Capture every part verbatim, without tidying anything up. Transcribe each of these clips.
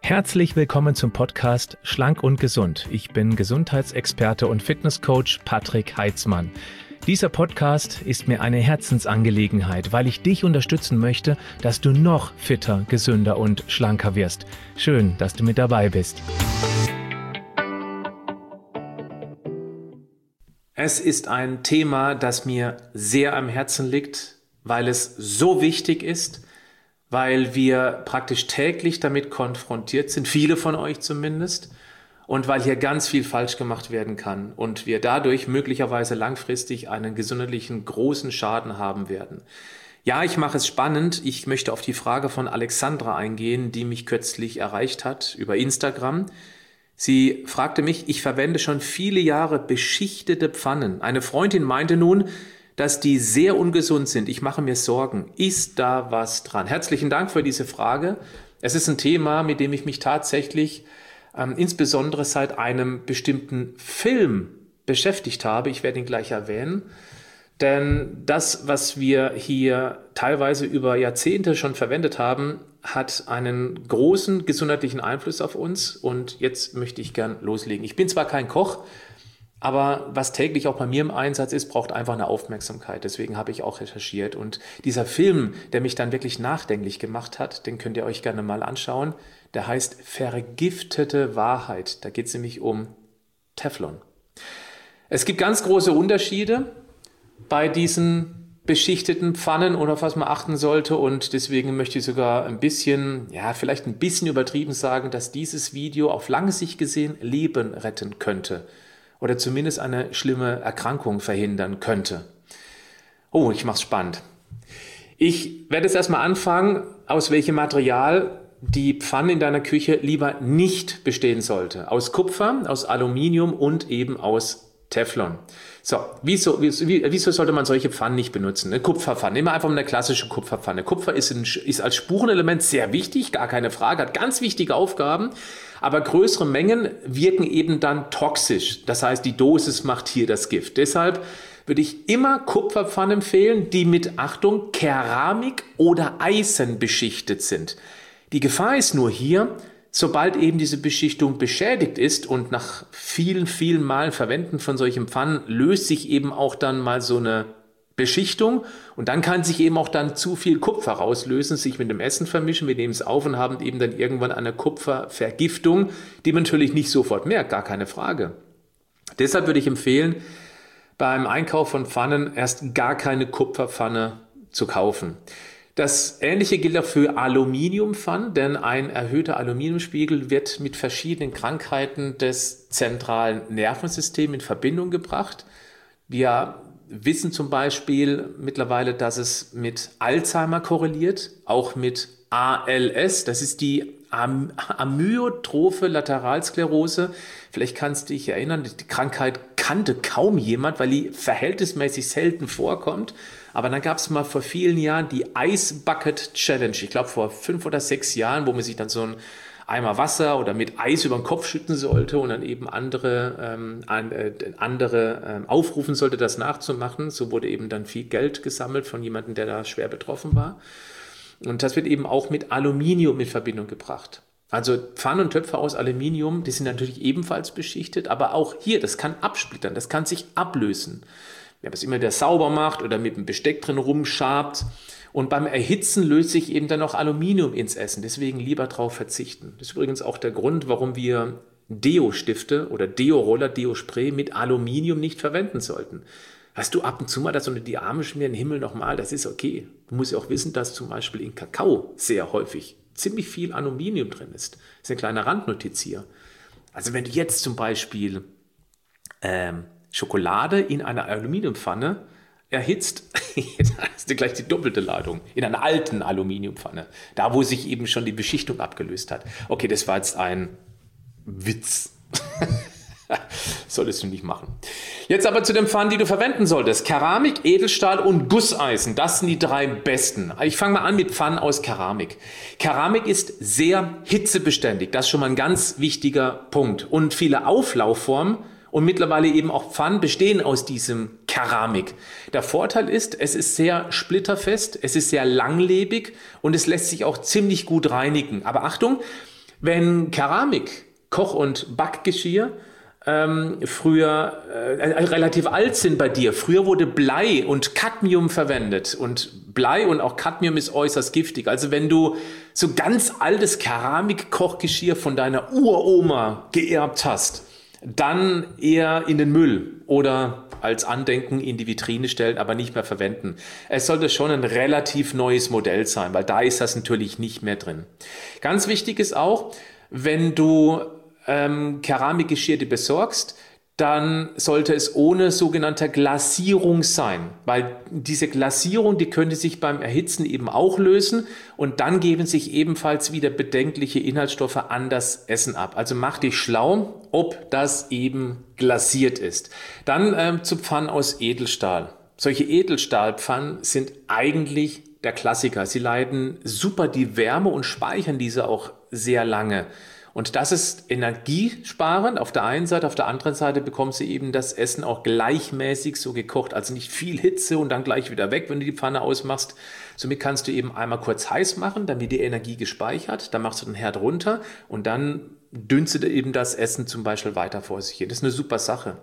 Herzlich willkommen zum Podcast Schlank und Gesund. Ich bin Gesundheitsexperte und Fitnesscoach Patrick Heitzmann. Dieser Podcast ist mir eine Herzensangelegenheit, weil ich dich unterstützen möchte, dass du noch fitter, gesünder und schlanker wirst. Schön, dass du mit dabei bist. Es ist ein Thema, das mir sehr am Herzen liegt, weil es so wichtig ist, weil wir praktisch täglich damit konfrontiert sind, viele von euch zumindest, und weil hier ganz viel falsch gemacht werden kann und wir dadurch möglicherweise langfristig einen gesundheitlichen großen Schaden haben werden. Ja, ich mache es spannend. Ich möchte auf die Frage von Alexandra eingehen, die mich kürzlich erreicht hat über Instagram. Sie fragte mich, ich verwende schon viele Jahre beschichtete Pfannen. Eine Freundin meinte nun, dass die sehr ungesund sind. Ich mache mir Sorgen. Ist da was dran? Herzlichen Dank für diese Frage. Es ist ein Thema, mit dem ich mich tatsächlich ähm, insbesondere seit einem bestimmten Film beschäftigt habe. Ich werde ihn gleich erwähnen. Denn das, was wir hier teilweise über Jahrzehnte schon verwendet haben, hat einen großen gesundheitlichen Einfluss auf uns. Und jetzt möchte ich gern loslegen. Ich bin zwar kein Koch, aber was täglich auch bei mir im Einsatz ist, braucht einfach eine Aufmerksamkeit. Deswegen habe ich auch recherchiert. Und dieser Film, der mich dann wirklich nachdenklich gemacht hat, den könnt ihr euch gerne mal anschauen. Der heißt Vergiftete Wahrheit. Da geht es nämlich um Teflon. Es gibt ganz große Unterschiede bei diesen beschichteten Pfannen oder auf was man achten sollte. Und deswegen möchte ich sogar ein bisschen, ja, vielleicht ein bisschen übertrieben sagen, dass dieses Video auf lange Sicht gesehen Leben retten könnte. Oder zumindest eine schlimme Erkrankung verhindern könnte. Oh, ich mach's spannend. Ich werde jetzt erstmal anfangen, aus welchem Material die Pfanne in deiner Küche lieber nicht bestehen sollte. Aus Kupfer, aus Aluminium und eben aus Teflon. So, wieso, wieso, wieso sollte man solche Pfannen nicht benutzen? Eine Kupferpfanne, immer einfach eine klassische Kupferpfanne. Kupfer ist, ein, ist als Spurenelement sehr wichtig, gar keine Frage, hat ganz wichtige Aufgaben, aber größere Mengen wirken eben dann toxisch. Das heißt, die Dosis macht hier das Gift. Deshalb würde ich immer Kupferpfannen empfehlen, die mit, Achtung, Keramik oder Eisen beschichtet sind. Die Gefahr ist nur hier, sobald eben diese Beschichtung beschädigt ist und nach vielen, vielen Malen Verwenden von solchen Pfannen löst sich eben auch dann mal so eine Beschichtung und dann kann sich eben auch dann zu viel Kupfer rauslösen, sich mit dem Essen vermischen, wir nehmen es auf und haben eben dann irgendwann eine Kupfervergiftung, die man natürlich nicht sofort merkt, gar keine Frage. Deshalb würde ich empfehlen, beim Einkauf von Pfannen erst gar keine Kupferpfanne zu kaufen. Das Ähnliche gilt auch für Aluminiumpfannen, denn ein erhöhter Aluminiumspiegel wird mit verschiedenen Krankheiten des zentralen Nervensystems in Verbindung gebracht. Wir wissen zum Beispiel mittlerweile, dass es mit Alzheimer korreliert, auch mit A L S, das ist die Am- Amyotrophe Lateralsklerose. Vielleicht kannst du dich erinnern, die Krankheit kannte kaum jemand, weil die verhältnismäßig selten vorkommt. Aber dann gab es mal vor vielen Jahren die Ice Bucket Challenge. Ich glaube vor fünf oder sechs Jahren, wo man sich dann so ein Eimer Wasser oder mit Eis über den Kopf schütten sollte und dann eben andere, ähm, an, äh, andere ähm, aufrufen sollte, das nachzumachen. So wurde eben dann viel Geld gesammelt von jemandem, der da schwer betroffen war. Und das wird eben auch mit Aluminium in Verbindung gebracht. Also Pfannen und Töpfe aus Aluminium, die sind natürlich ebenfalls beschichtet, aber auch hier, das kann absplittern, das kann sich ablösen. Wer was immer der sauber macht oder mit dem Besteck drin rumschabt. Und beim Erhitzen löst sich eben dann auch Aluminium ins Essen. Deswegen lieber drauf verzichten. Das ist übrigens auch der Grund, warum wir Deo-Stifte oder Deo-Roller, Deo-Spray mit Aluminium nicht verwenden sollten. Hast du ab und zu mal das unter die Arme schmieren, Himmel nochmal, das ist okay. Du musst ja auch wissen, dass zum Beispiel in Kakao sehr häufig ziemlich viel Aluminium drin ist. Das ist eine kleine Randnotiz hier. Also wenn du jetzt zum Beispiel ähm, Schokolade in einer Aluminiumpfanne erhitzt, da hast du gleich die doppelte Ladung. In einer alten Aluminiumpfanne. Da, wo sich eben schon die Beschichtung abgelöst hat. Okay, das war jetzt ein Witz. Solltest du nicht machen. Jetzt aber zu den Pfannen, die du verwenden solltest. Keramik, Edelstahl und Gusseisen. Das sind die drei besten. Ich fange mal an mit Pfannen aus Keramik. Keramik ist sehr hitzebeständig. Das ist schon mal ein ganz wichtiger Punkt. Und viele Auflaufformen und mittlerweile eben auch Pfannen bestehen aus diesem Keramik. Der Vorteil ist, es ist sehr splitterfest, es ist sehr langlebig und es lässt sich auch ziemlich gut reinigen. Aber Achtung, Wenn Keramik, Koch- und Backgeschirr ähm, früher äh, relativ alt sind bei dir, früher wurde Blei und Cadmium verwendet und Blei und auch Cadmium ist äußerst giftig. Also wenn du so ganz altes Keramik-Kochgeschirr von deiner Uroma geerbt hast, dann eher in den Müll oder als Andenken in die Vitrine stellen, aber nicht mehr verwenden. Es sollte schon ein relativ neues Modell sein, weil da ist das natürlich nicht mehr drin. Ganz wichtig ist auch, wenn du ähm, Keramikgeschirr dir besorgst, dann sollte es ohne sogenannte Glasierung sein, weil diese Glasierung, die könnte sich beim Erhitzen eben auch lösen und dann geben sich ebenfalls wieder bedenkliche Inhaltsstoffe an das Essen ab. Also mach dich schlau, ob das eben glasiert ist. Dann ähm, zu Pfannen aus Edelstahl. Solche Edelstahlpfannen sind eigentlich der Klassiker. Sie leiten super die Wärme und speichern diese auch sehr lange. Und das ist energiesparend auf der einen Seite, auf der anderen Seite bekommst du eben das Essen auch gleichmäßig so gekocht, also nicht viel Hitze und dann gleich wieder weg, wenn du die Pfanne ausmachst. Somit kannst du eben einmal kurz heiß machen, dann wird die Energie gespeichert, dann machst du den Herd runter und dann dünstet eben das Essen zum Beispiel weiter vor sich hin. Das ist eine super Sache.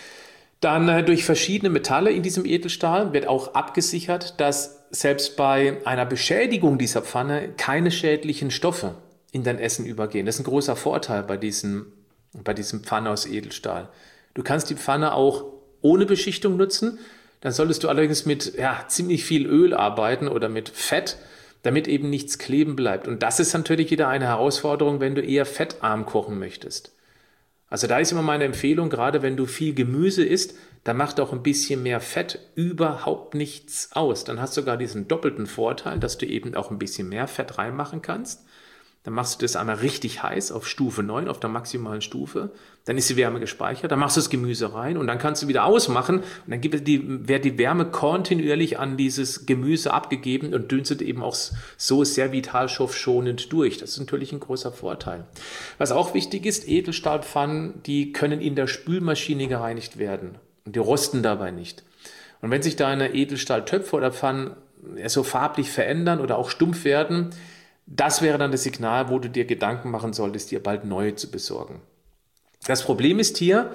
Dann äh, durch verschiedene Metalle in diesem Edelstahl wird auch abgesichert, dass selbst bei einer Beschädigung dieser Pfanne keine schädlichen Stoffe in dein Essen übergehen. Das ist ein großer Vorteil bei diesem, bei diesem Pfanne aus Edelstahl. Du kannst die Pfanne auch ohne Beschichtung nutzen. Dann solltest du allerdings mit ja, ziemlich viel Öl arbeiten oder mit Fett, damit eben nichts kleben bleibt. Und das ist natürlich wieder eine Herausforderung, wenn du eher fettarm kochen möchtest. Also da ist immer meine Empfehlung, gerade wenn du viel Gemüse isst, dann macht auch ein bisschen mehr Fett überhaupt nichts aus. Dann hast du sogar diesen doppelten Vorteil, dass du eben auch ein bisschen mehr Fett reinmachen kannst. Dann machst du das einmal richtig heiß auf Stufe neun, auf der maximalen Stufe. Dann ist die Wärme gespeichert, dann machst du das Gemüse rein und dann kannst du wieder ausmachen. Und dann gibt die, wird die Wärme kontinuierlich an dieses Gemüse abgegeben und dünstet eben auch so sehr vitalstoffschonend durch. Das ist natürlich ein großer Vorteil. Was auch wichtig ist, Edelstahlpfannen, die können in der Spülmaschine gereinigt werden. Und die rosten dabei nicht. Und wenn sich deine Edelstahltöpfe oder Pfannen so farblich verändern oder auch stumpf werden, das wäre dann das Signal, wo du dir Gedanken machen solltest, dir bald neue zu besorgen. Das Problem ist hier,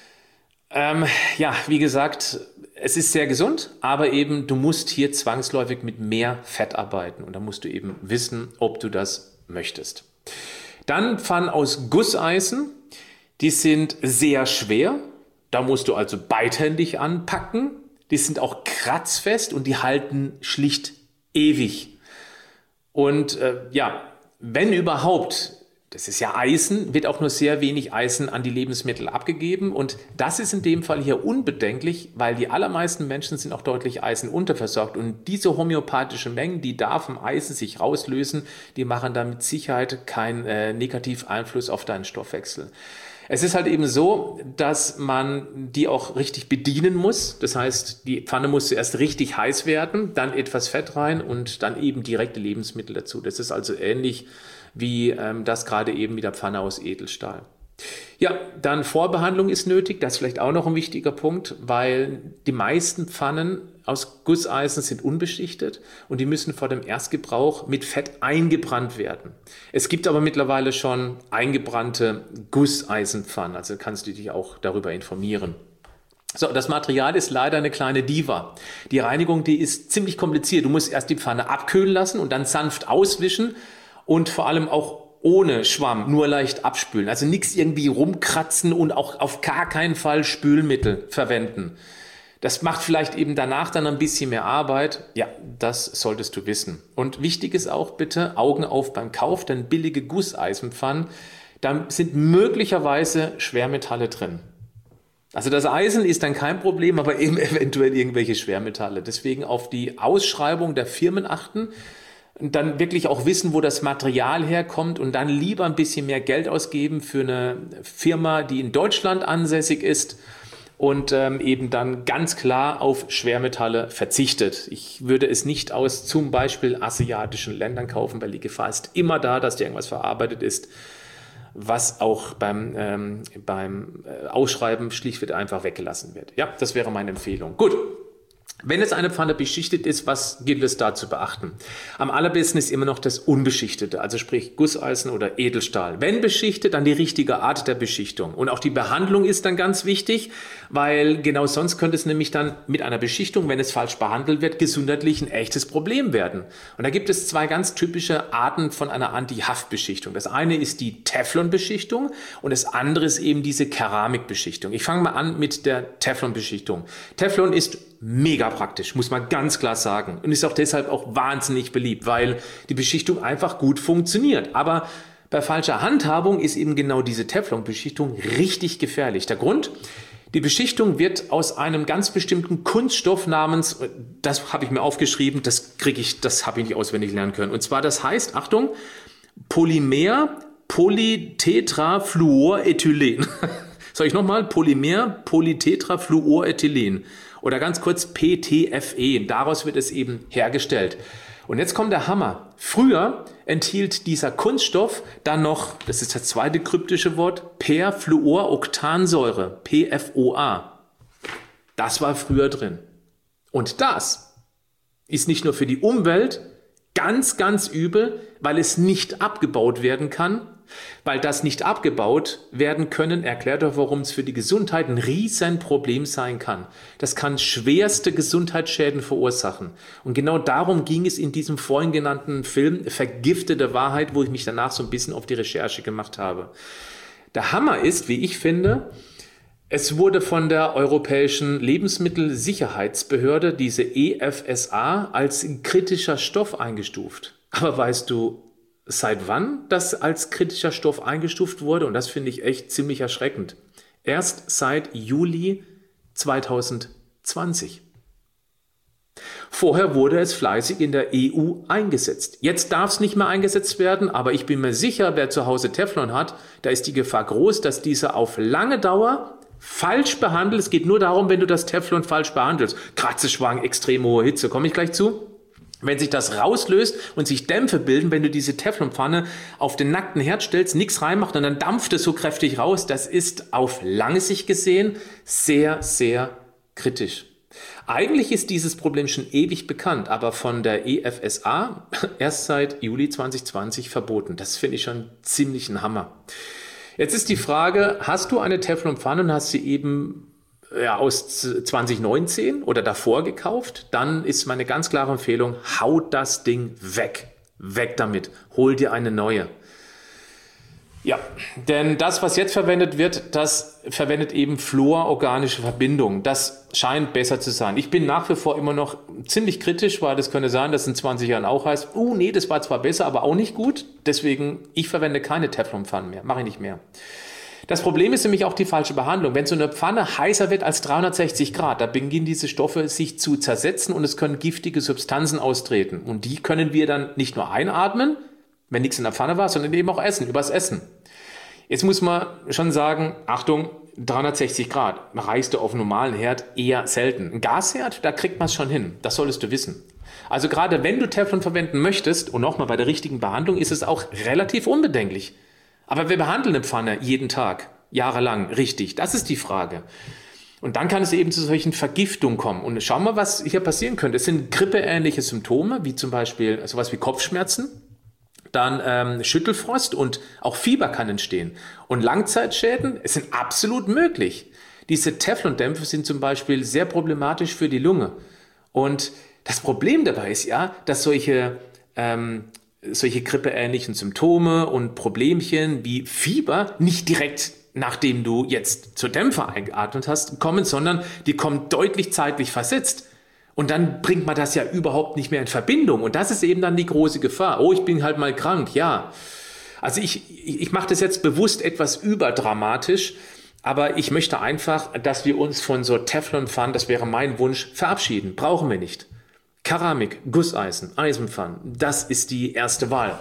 ähm, ja, wie gesagt, es ist sehr gesund, aber eben du musst hier zwangsläufig mit mehr Fett arbeiten und da musst du eben wissen, ob du das möchtest. Dann Pfannen aus Gusseisen, die sind sehr schwer, da musst du also beidhändig anpacken, die sind auch kratzfest und die halten schlicht ewig. Und äh, ja, wenn überhaupt, das ist ja Eisen, wird auch nur sehr wenig Eisen an die Lebensmittel abgegeben. Und das ist in dem Fall hier unbedenklich, weil die allermeisten Menschen sind auch deutlich eisenunterversorgt. Und diese homöopathische Mengen, die da vom Eisen sich rauslösen, die machen da mit Sicherheit keinen äh, negativen Einfluss auf deinen Stoffwechsel. Es ist halt eben so, dass man die auch richtig bedienen muss. Das heißt, die Pfanne muss zuerst richtig heiß werden, dann etwas Fett rein und dann eben direkte Lebensmittel dazu. Das ist also ähnlich wie ähm, das gerade eben mit der Pfanne aus Edelstahl. Ja, dann Vorbehandlung ist nötig. Das ist vielleicht auch noch ein wichtiger Punkt, weil die meisten Pfannen aus Gusseisen sind unbeschichtet und die müssen vor dem Erstgebrauch mit Fett eingebrannt werden. Es gibt aber mittlerweile schon eingebrannte Gusseisenpfannen, also kannst du dich auch darüber informieren. So, das Material ist leider eine kleine Diva. Die Reinigung, die ist ziemlich kompliziert. Du musst erst die Pfanne abkühlen lassen und dann sanft auswischen und vor allem auch ohne Schwamm, nur leicht abspülen. Also nichts irgendwie rumkratzen und auch auf gar keinen Fall Spülmittel verwenden. Das macht vielleicht eben danach dann ein bisschen mehr Arbeit. Ja, das solltest du wissen. Und wichtig ist auch bitte, Augen auf beim Kauf, denn billige Gusseisenpfannen, da sind möglicherweise Schwermetalle drin. Also das Eisen ist dann kein Problem, aber eben eventuell irgendwelche Schwermetalle. Deswegen auf die Ausschreibung der Firmen achten. Und dann wirklich auch wissen, wo das Material herkommt und dann lieber ein bisschen mehr Geld ausgeben für eine Firma, die in Deutschland ansässig ist und ähm, eben dann ganz klar auf Schwermetalle verzichtet. Ich würde es nicht aus zum Beispiel asiatischen Ländern kaufen, weil die Gefahr ist immer da, dass da irgendwas verarbeitet ist, was auch beim, ähm, beim Ausschreiben schlichtweg einfach weggelassen wird. Ja, das wäre meine Empfehlung. Gut. Wenn jetzt eine Pfanne beschichtet ist, was gilt es da zu beachten? Am allerbesten ist immer noch das Unbeschichtete, also sprich Gusseisen oder Edelstahl. Wenn beschichtet, dann die richtige Art der Beschichtung. Und auch die Behandlung ist dann ganz wichtig, weil genau sonst könnte es nämlich dann mit einer Beschichtung, wenn es falsch behandelt wird, gesundheitlich ein echtes Problem werden. Und da gibt es zwei ganz typische Arten von einer Anti-Haftbeschichtung. Das eine ist die Teflonbeschichtung und das andere ist eben diese Keramikbeschichtung. Ich fange mal an mit der Teflonbeschichtung. Teflon ist mega praktisch, muss man ganz klar sagen. Und ist auch deshalb auch wahnsinnig beliebt, weil die Beschichtung einfach gut funktioniert. Aber bei falscher Handhabung ist eben genau diese Teflonbeschichtung richtig gefährlich. Der Grund? Die Beschichtung wird aus einem ganz bestimmten Kunststoff namens, das habe ich mir aufgeschrieben, das kriege ich, das habe ich nicht auswendig lernen können. Und zwar, das heißt, Achtung, Polymer Polytetrafluorethylen. Soll ich nochmal? Polymer Polytetrafluorethylen. Oder ganz kurz P T F E. Daraus wird es eben hergestellt. Und jetzt kommt der Hammer. Früher enthielt dieser Kunststoff dann noch, das ist das zweite kryptische Wort, Perfluoroktansäure, P F O A. Das war früher drin. Und das ist nicht nur für die Umwelt ganz, ganz übel, weil es nicht abgebaut werden kann. Weil das nicht abgebaut werden können, erklärt er, warum es für die Gesundheit ein Riesenproblem sein kann. Das kann schwerste Gesundheitsschäden verursachen. Und genau darum ging es in diesem vorhin genannten Film Vergiftete Wahrheit, wo ich mich danach so ein bisschen auf die Recherche gemacht habe. Der Hammer ist, wie ich finde, es wurde von der Europäischen Lebensmittelsicherheitsbehörde, diese E F S A, als kritischer Stoff eingestuft. Aber weißt du, seit wann das als kritischer Stoff eingestuft wurde? Und das finde ich echt ziemlich erschreckend. Erst seit Juli zweitausendzwanzig. Vorher wurde es fleißig in der E U eingesetzt. Jetzt darf es nicht mehr eingesetzt werden, aber ich bin mir sicher, wer zu Hause Teflon hat, da ist die Gefahr groß, dass dieser auf lange Dauer falsch behandelt. Es geht nur darum, wenn du das Teflon falsch behandelst. Kratzeschwang, extrem hohe Hitze, komme ich gleich zu. Wenn sich das rauslöst und sich Dämpfe bilden, wenn du diese Teflonpfanne auf den nackten Herd stellst, nichts reinmachst und dann dampft es so kräftig raus, das ist auf lange Sicht gesehen sehr, sehr kritisch. Eigentlich ist dieses Problem schon ewig bekannt, aber von der E F S A erst seit Juli zweitausendzwanzig verboten. Das finde ich schon ziemlich ein Hammer. Jetzt ist die Frage, hast du eine Teflonpfanne und hast sie eben ja, aus zwanzig neunzehn oder davor gekauft, dann ist meine ganz klare Empfehlung, hau das Ding weg. Weg damit. Hol dir eine neue. Ja, denn das, was jetzt verwendet wird, das verwendet eben fluororganische Verbindungen. Das scheint besser zu sein. Ich bin nach wie vor immer noch ziemlich kritisch, weil das könnte sein, dass es in zwanzig Jahren auch heißt, oh nee, das war zwar besser, aber auch nicht gut. Deswegen, ich verwende keine Teflonpfannen mehr. Mache ich nicht mehr. Das Problem ist nämlich auch die falsche Behandlung. Wenn so eine Pfanne heißer wird als dreihundertsechzig Grad, da beginnen diese Stoffe sich zu zersetzen und es können giftige Substanzen austreten. Und die können wir dann nicht nur einatmen, wenn nichts in der Pfanne war, sondern eben auch essen, übers Essen. Jetzt muss man schon sagen, Achtung, dreihundertsechzig Grad reichst du auf einem normalen Herd eher selten. Ein Gasherd, da kriegt man es schon hin. Das solltest du wissen. Also gerade wenn du Teflon verwenden möchtest, und nochmal bei der richtigen Behandlung, ist es auch relativ unbedenklich. Aber wir behandeln eine Pfanne jeden Tag, jahrelang, richtig. Das ist die Frage. Und dann kann es eben zu solchen Vergiftungen kommen. Und schau mal, was hier passieren könnte. Es sind grippeähnliche Symptome, wie zum Beispiel sowas wie Kopfschmerzen, dann ähm, Schüttelfrost und auch Fieber kann entstehen. Und Langzeitschäden, es sind absolut möglich. Diese Teflondämpfe sind zum Beispiel sehr problematisch für die Lunge. Und das Problem dabei ist ja, dass solche ähm, solche grippeähnlichen Symptome und Problemchen wie Fieber nicht direkt, nachdem du jetzt zur Dämpfer eingeatmet hast, kommen, sondern die kommen deutlich zeitlich versetzt. Und dann bringt man das ja überhaupt nicht mehr in Verbindung. Und das ist eben dann die große Gefahr. Oh, ich bin halt mal krank, ja. Also ich, ich mache das jetzt bewusst etwas überdramatisch, aber ich möchte einfach, dass wir uns von so Teflonpfannen, das wäre mein Wunsch, verabschieden. Brauchen wir nicht. Keramik, Gusseisen, Eisenpfannen, das ist die erste Wahl.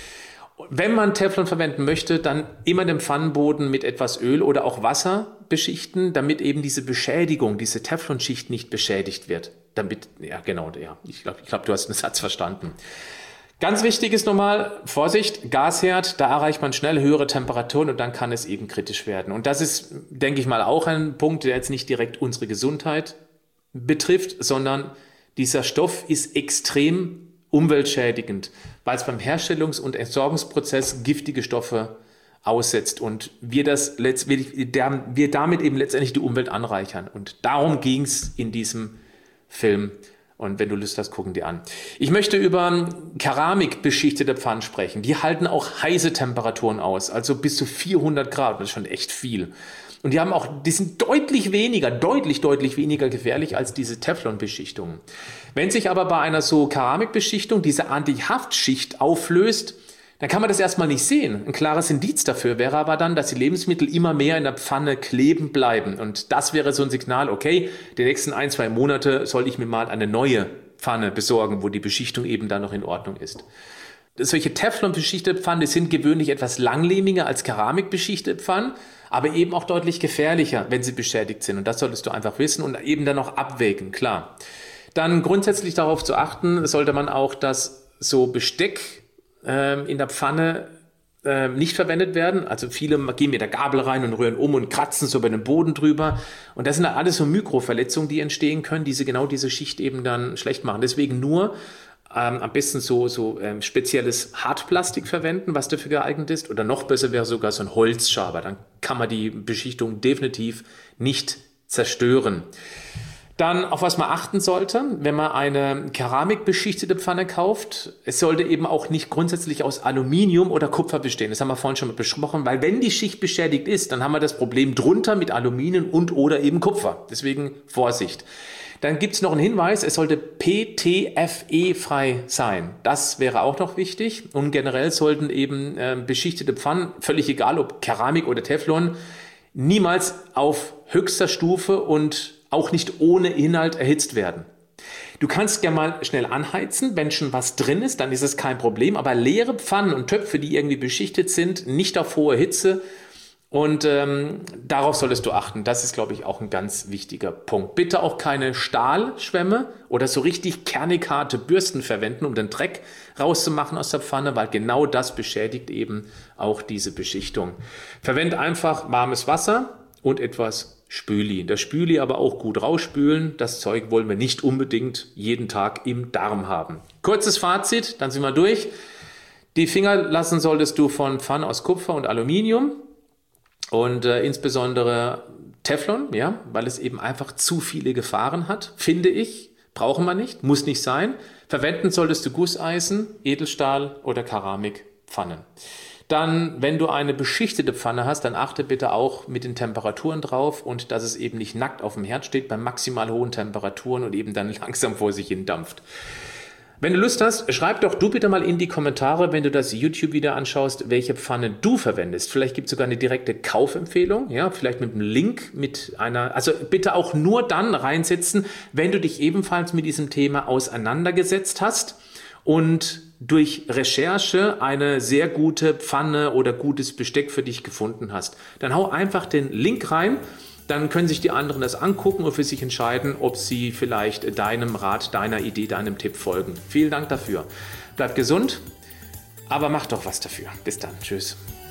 Wenn man Teflon verwenden möchte, dann immer den Pfannenboden mit etwas Öl oder auch Wasser beschichten, damit eben diese Beschädigung, diese Teflonschicht nicht beschädigt wird. Damit, ja genau, ja, ich glaube, ich glaub, du hast den Satz verstanden. Ganz wichtig ist nochmal, Vorsicht, Gasherd, da erreicht man schnell höhere Temperaturen und dann kann es eben kritisch werden. Und das ist, denke ich mal, auch ein Punkt, der jetzt nicht direkt unsere Gesundheit betrifft, sondern dieser Stoff ist extrem umweltschädigend, weil es beim Herstellungs- und Entsorgungsprozess giftige Stoffe aussetzt und wir, das wir damit eben letztendlich die Umwelt anreichern. Und darum ging es in diesem Film. Und wenn du Lust hast, gucken die an. Ich möchte über keramikbeschichtete Pfannen sprechen. Die halten auch heiße Temperaturen aus, also bis zu vierhundert Grad. Das ist schon echt viel. Und die haben auch, die sind deutlich weniger, deutlich, deutlich weniger gefährlich als diese Teflonbeschichtungen. Wenn sich aber bei einer so Keramikbeschichtung diese Antihaftschicht auflöst, dann kann man das erstmal nicht sehen. Ein klares Indiz dafür wäre aber dann, dass die Lebensmittel immer mehr in der Pfanne kleben bleiben. Und das wäre so ein Signal, okay, die nächsten ein, zwei Monate soll ich mir mal eine neue Pfanne besorgen, wo die Beschichtung eben dann noch in Ordnung ist. Solche Teflon-beschichtete Pfannen, die sind gewöhnlich etwas langlebiger als keramikbeschichtete Pfannen, aber eben auch deutlich gefährlicher, wenn sie beschädigt sind. Und das solltest du einfach wissen und eben dann noch abwägen, klar. Dann grundsätzlich darauf zu achten, sollte man auch, dass so Besteck in der Pfanne äh, nicht verwendet werden. Also viele gehen mit der Gabel rein und rühren um und kratzen so über den Boden drüber. Und das sind dann alles so Mikroverletzungen, die entstehen können, die sie genau diese Schicht eben dann schlecht machen. Deswegen nur ähm, am besten so, so ähm, spezielles Hartplastik verwenden, was dafür geeignet ist. Oder noch besser wäre sogar so ein Holzschaber. Dann kann man die Beschichtung definitiv nicht zerstören. Dann, auf was man achten sollte, wenn man eine keramikbeschichtete Pfanne kauft, es sollte eben auch nicht grundsätzlich aus Aluminium oder Kupfer bestehen. Das haben wir vorhin schon mal besprochen, weil wenn die Schicht beschädigt ist, dann haben wir das Problem drunter mit Aluminium und oder eben Kupfer. Deswegen Vorsicht. Dann gibt es noch einen Hinweis, es sollte P T F E-frei sein. Das wäre auch noch wichtig. Und generell sollten eben äh, beschichtete Pfannen, völlig egal ob Keramik oder Teflon, niemals auf höchster Stufe und auch nicht ohne Inhalt erhitzt werden. Du kannst gerne mal schnell anheizen, wenn schon was drin ist, dann ist es kein Problem, aber leere Pfannen und Töpfe, die irgendwie beschichtet sind, nicht auf hohe Hitze und ähm, darauf solltest du achten. Das ist, glaube ich, auch ein ganz wichtiger Punkt. Bitte auch keine Stahlschwämme oder so richtig kernig harte Bürsten verwenden, um den Dreck rauszumachen aus der Pfanne, weil genau das beschädigt eben auch diese Beschichtung. Verwende einfach warmes Wasser und etwas Spüli. Das Spüli aber auch gut rausspülen. Das Zeug wollen wir nicht unbedingt jeden Tag im Darm haben. Kurzes Fazit, dann sind wir durch. Die Finger lassen solltest du von Pfannen aus Kupfer und Aluminium und äh, insbesondere Teflon, ja, weil es eben einfach zu viele Gefahren hat, finde ich. Brauchen wir nicht, muss nicht sein. Verwenden solltest du Gusseisen, Edelstahl oder Keramikpfannen. Dann, wenn du eine beschichtete Pfanne hast, dann achte bitte auch mit den Temperaturen drauf und dass es eben nicht nackt auf dem Herd steht bei maximal hohen Temperaturen und eben dann langsam vor sich hin dampft. Wenn du Lust hast, schreib doch du bitte mal in die Kommentare, wenn du das YouTube-Video anschaust, welche Pfanne du verwendest. Vielleicht gibt es sogar eine direkte Kaufempfehlung, ja, vielleicht mit einem Link, mit einer, also bitte auch nur dann reinsetzen, wenn du dich ebenfalls mit diesem Thema auseinandergesetzt hast und durch Recherche eine sehr gute Pfanne oder gutes Besteck für dich gefunden hast. Dann hau einfach den Link rein, dann können sich die anderen das angucken und für sich entscheiden, ob sie vielleicht deinem Rat, deiner Idee, deinem Tipp folgen. Vielen Dank dafür. Bleib gesund, aber mach doch was dafür. Bis dann. Tschüss.